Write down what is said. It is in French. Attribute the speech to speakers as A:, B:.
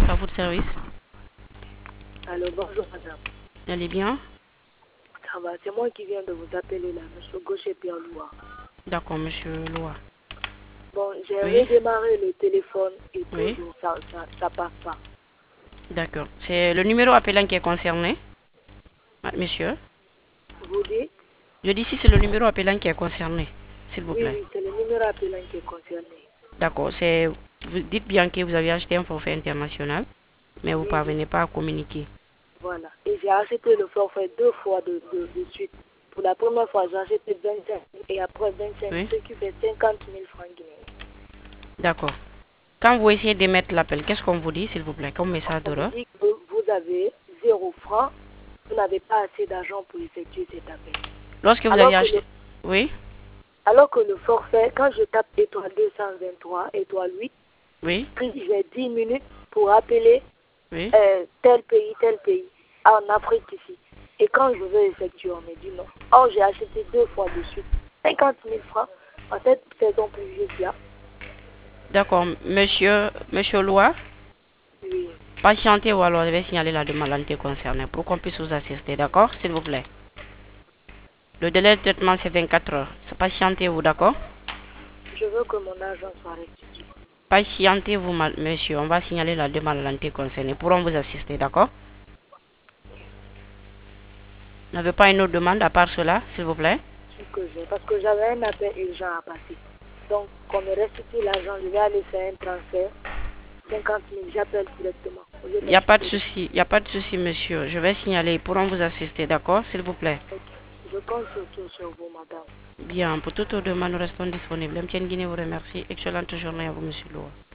A: à votre service.
B: Allô, bonjour madame.
A: Vous allez bien?
B: Ça va, c'est moi qui viens de vous appeler là, monsieur Gaucher Pierre Loua.
A: D'accord, monsieur Loa.
B: Bon, j'ai
A: Oui.
B: redémarré le téléphone et
A: Oui.
B: toujours ça passe pas.
A: D'accord. C'est le numéro appelant qui est concerné, monsieur.
B: Vous dites?
A: Je dis si c'est le numéro appelant qui est concerné, s'il vous
B: Oui,
A: plaît.
B: oui, c'est le numéro appelant qui est concerné.
A: D'accord. Vous dites bien que vous avez acheté un forfait international, mais vous ne
B: Oui, oui,
A: parvenez pas à communiquer.
B: voilà. Et j'ai acheté le forfait 2 fois de suite. Pour la première fois, j'ai acheté 25 000 et après 25 000,
A: Oui.
B: ce qui fait 50 000 francs guinéens.
A: D'accord. Quand vous essayez d'émettre l'appel, qu'est-ce qu'on vous dit, s'il vous plaît, comme message
B: On me
A: d'erreur?
B: dit que vous avez 0 francs, vous n'avez pas assez d'argent pour effectuer cet appel.
A: Lorsque vous avez
B: Alors que
A: acheté... Oui.
B: Alors que le forfait, quand je tape étoile 223, étoile 8,
A: Oui.
B: j'ai 10 minutes pour appeler
A: Oui.
B: tel pays, en Afrique ici. Et quand je veux effectuer, on me dit non. Or, j'ai acheté 2 fois de suite 50 000 francs en cette saison pluvieuse-là.
A: D'accord. Monsieur Loa,
B: Oui,
A: patientez ou alors je vais signaler la demande à l'entité concernée pour qu'on puisse vous assister, d'accord, s'il vous plaît. Le délai de traitement, c'est 24 heures. Patientez-vous, d'accord?
B: je veux que mon argent soit restitué.
A: Patientez-vous, monsieur. On va signaler la demande à l'entité concernée. Pourront vous assister, d'accord? Vous n'avez pas une autre demande à part cela, s'il vous plaît?
B: Ce que j'ai, parce que j'avais un appel urgent à passer. Donc, qu'on me restitue l'argent, je vais aller faire un transfert. 50 000, j'appelle directement.
A: Il n'y a pas de souci. Il n'y a pas de souci, monsieur. Je vais signaler. Ils pourront vous assister, d'accord, s'il vous plaît?
B: Ok. Je compte surtout sur vous, madame.
A: Bien. Pour toute autre demande, nous restons disponibles. MTN Guinée vous remercie. Excellente journée à vous, monsieur Loa.